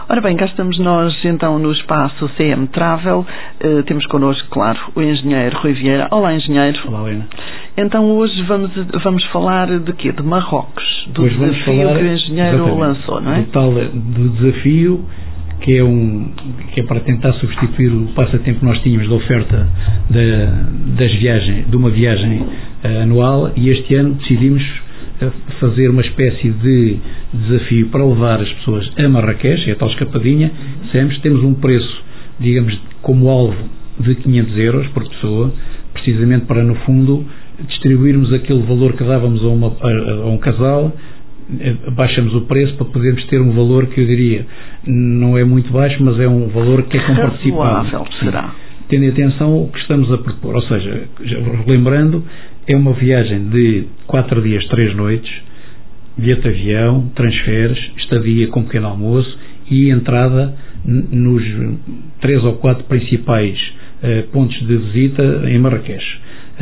Ora bem, cá estamos nós então no espaço CM Travel. Temos connosco, claro, o engenheiro Rui Vieira. Olá, engenheiro. Olá, Helena. Então hoje vamos falar de quê? De Marrocos, do hoje desafio que o engenheiro lançou, não é? Do desafio que é para tentar substituir o passatempo que nós tínhamos da oferta de uma viagem anual, e este ano decidimos fazer uma espécie de desafio para levar as pessoas a Marrakech, é a tal escapadinha. Temos um preço, digamos, como alvo de 500 euros por pessoa, precisamente para, no fundo, distribuirmos aquele valor que dávamos a um casal. Baixamos o preço para podermos ter um valor que eu diria não é muito baixo, mas é um valor que é comparticipável. Será? Tendo atenção o que estamos a propor, ou seja, lembrando, é uma viagem de 4 dias, 3 noites, bilhete de avião, transferes, estadia com pequeno almoço e entrada nos 3 ou 4 principais pontos de visita em Marrakech.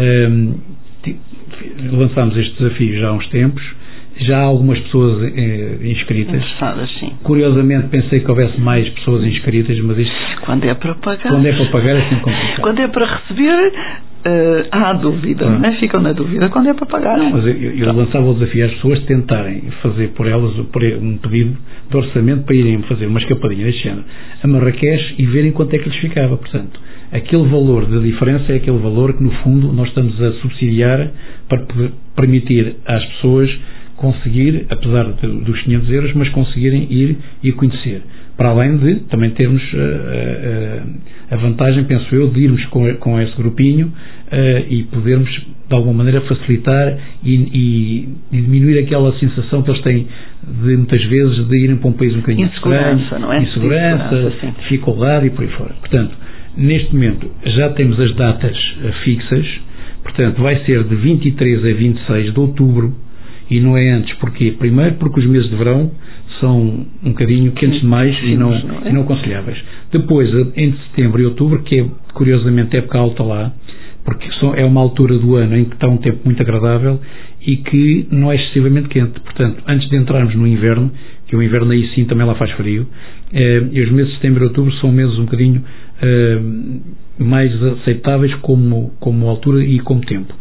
Lançámos este desafio já há uns tempos. Já há algumas pessoas inscritas. Interessadas, sim. Curiosamente pensei que houvesse mais pessoas inscritas, mas isto... Quando é para pagar. Quando é para pagar é sempre complicado. Quando é para receber, há dúvida, não é? Ficam na dúvida. Quando é para pagar... Não, mas eu lançava o desafio às pessoas de tentarem fazer por elas um pedido de orçamento para irem fazer uma escapadinha deste género a Marrakech e verem quanto é que lhes ficava. Portanto, aquele valor de diferença é aquele valor que, no fundo, nós estamos a subsidiar para permitir às pessoas conseguir, apesar dos 500 euros, mas conseguirem ir e conhecer. Para além de também termos a vantagem, penso eu, de irmos com esse grupinho e podermos, de alguma maneira, facilitar e diminuir aquela sensação que eles têm de, muitas vezes, de irem para um país um bocadinho insegurança, não é? Insegurança, dificuldade e por aí fora. Portanto, neste momento, já temos as datas fixas. Portanto, vai ser de 23 a 26 de outubro. E não é antes, porquê? Primeiro porque os meses de verão são um bocadinho quentes demais e não aconselháveis. Depois, entre setembro e outubro, que é curiosamente época alta lá, porque é uma altura do ano em que está um tempo muito agradável e que não é excessivamente quente. Portanto, antes de entrarmos no inverno, que o inverno aí sim também lá faz frio, e os meses de setembro e outubro são meses um bocadinho mais aceitáveis como altura e como tempo.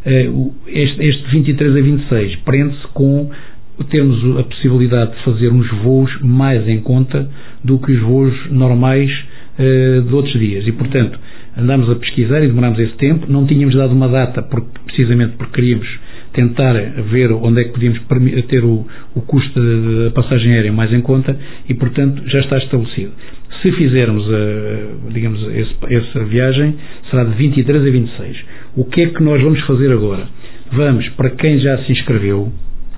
Este 23 a 26 prende-se com termos a possibilidade de fazer uns voos mais em conta do que os voos normais de outros dias, e portanto andámos a pesquisar e demorámos esse tempo. Não tínhamos dado uma data precisamente porque queríamos tentar ver onde é que podíamos ter o custo da passagem aérea mais em conta, e portanto já está estabelecido. Se fizermos digamos, essa viagem, será de 23 a 26. O que é que nós vamos fazer agora? Vamos, para quem já se inscreveu,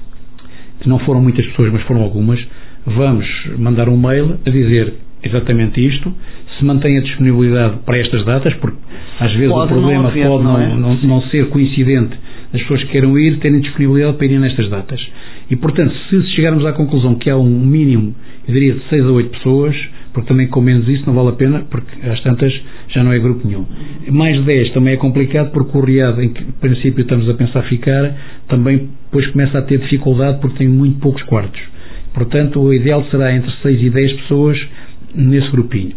que não foram muitas pessoas, mas foram algumas, vamos mandar um mail a dizer exatamente isto, se mantém a disponibilidade para estas datas, porque às vezes o problema pode não ser coincidente das pessoas que queiram ir, terem disponibilidade para irem nestas datas. E, portanto, se chegarmos à conclusão que há um mínimo, eu diria, de 6 a 8 pessoas, porque também com menos isso não vale a pena, porque às tantas já não é grupo nenhum. Mais de 10 também é complicado, porque o Riad, em que em princípio estamos a pensar ficar, também depois começa a ter dificuldade porque tem muito poucos quartos. Portanto, o ideal será entre 6 e 10 pessoas nesse grupinho.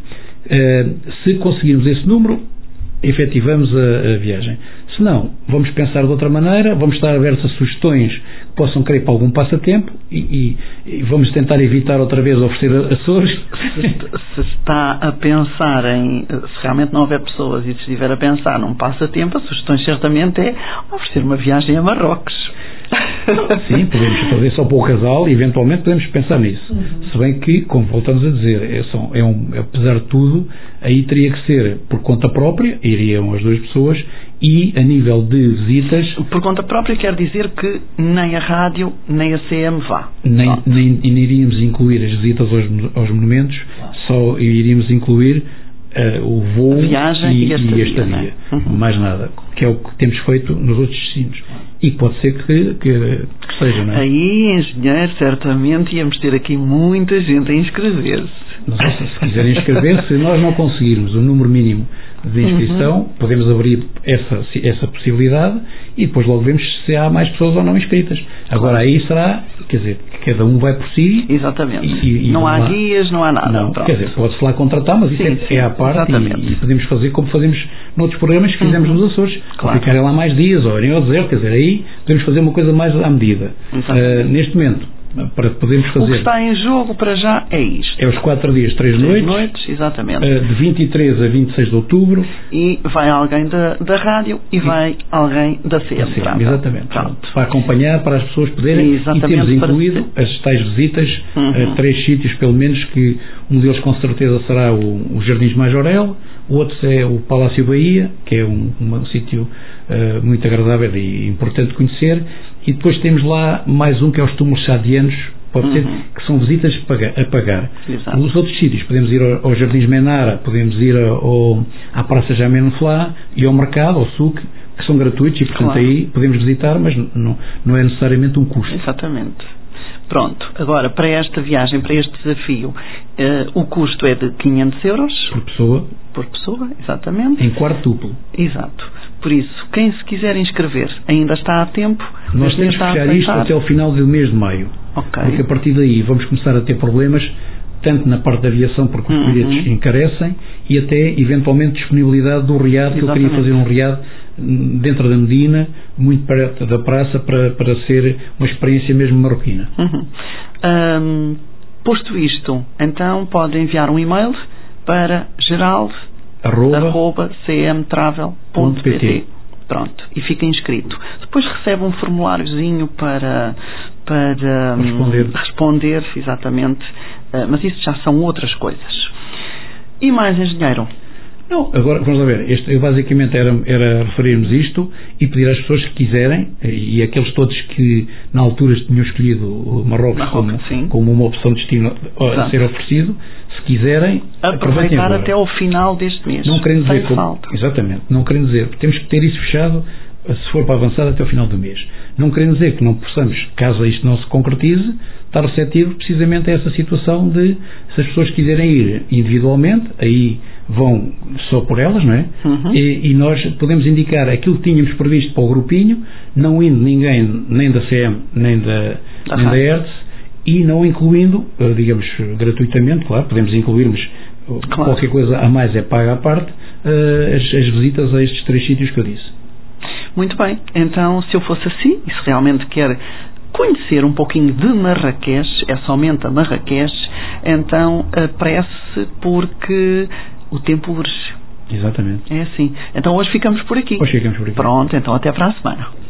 Se conseguirmos esse número, efetivamos a viagem. Se não, vamos pensar de outra maneira, vamos estar abertos a sugestões que possam querer para algum passatempo e vamos tentar evitar outra vez oferecer Açores. Se está a pensar se realmente não houver pessoas e se estiver a pensar num passatempo, a sugestão certamente é oferecer uma viagem a Marrocos. Sim, podemos fazer só para o casal e eventualmente podemos pensar nisso. Se bem que, como voltamos a dizer, apesar de tudo, aí teria que ser por conta própria, iriam as 2 pessoas, e a nível de visitas... Por conta própria quer dizer que nem a rádio nem a CM vá. Nem iríamos incluir as visitas aos monumentos, só iríamos incluir o voo a viagem e a estadia. Né? Mais nada, que é o que temos feito nos outros destinos. E pode ser que seja, não é? Aí, engenheiro, certamente íamos ter aqui muita gente a inscrever-se. Não sei se quiserem inscrever, se nós não conseguirmos o número mínimo de inscrição, podemos abrir essa possibilidade e depois logo vemos se há mais pessoas ou não inscritas. Agora aí será, quer dizer, cada um vai por si. Exatamente. E não há guias, não há nada. Não, quer dizer, pode-se lá contratar, mas isso é à parte e podemos fazer como fazemos noutros programas que fizemos nos Açores. Claro. Ficarem lá mais dias ou irem ao deserto, quer dizer, aí podemos fazer uma coisa mais à medida. Neste momento, para podermos fazer... O que está em jogo para já é isto. É os 4 dias, 3 noites. Exatamente. De 23 a 26 de outubro. E vai alguém da rádio e vai alguém da CM. Exatamente. Para acompanhar, para as pessoas poderem. E temos incluído as tais visitas a 3 sítios, pelo menos, que um deles com certeza será o Jardins Majorel, o outro é o Palácio Bahia, que é um sítio muito agradável e importante de conhecer. E depois temos lá mais um que é os túmulos chadianos, pode ser, que são visitas a pagar. Exato. Os outros sítios, podemos ir aos Jardins Menara, podemos ir à Praça Jaime Flá e ao Mercado, ao SUC, que são gratuitos e, portanto, aí podemos visitar, mas não é necessariamente um custo. Exatamente. Pronto, agora para esta viagem, para este desafio, o custo é de 500 euros. Por pessoa, exatamente. Em quartuplo. Exato. Por isso, quem se quiser inscrever ainda está a tempo. Nós temos que fechar isto até ao final do mês de maio. Okay. Porque a partir daí vamos começar a ter problemas, tanto na parte da aviação, porque os bilhetes encarecem, e até eventualmente disponibilidade do riad, que eu queria fazer um riad dentro da Medina, muito perto da praça, para ser uma experiência mesmo marroquina. Posto isto, então pode enviar um e-mail para geraldo@cmtravel.pt. Pronto, e fica inscrito. Depois recebe um formuláriozinho para responder, exatamente, mas isso já são outras coisas. E mais, engenheiro? Não, agora vamos lá ver. Eu basicamente era referirmos isto e pedir às pessoas que quiserem, e aqueles todos que na altura tinham escolhido o Marrocos como uma opção de destino a ser oferecido, se quiserem aproveitar até ao final deste mês. Não querendo dizer exatamente, não querendo dizer, temos que ter isso fechado, se for para avançar até ao final do mês. Não querendo dizer que não possamos, caso isto não se concretize, estar receptivo precisamente a essa situação de, se as pessoas quiserem ir individualmente, aí vão só por elas, não é? E nós podemos indicar aquilo que tínhamos previsto para o grupinho, não indo ninguém, nem da CM, nem da ERTS, e não incluindo, digamos, gratuitamente, claro, podemos incluirmos qualquer coisa a mais é paga à parte, as visitas a estes 3 sítios que eu disse. Muito bem, então se eu fosse assim, e se realmente quer conhecer um pouquinho de Marrakech, é somente a Marrakech, então apresse, porque o tempo urge. Exatamente. É assim. Então hoje ficamos por aqui. Pronto, então até para a semana.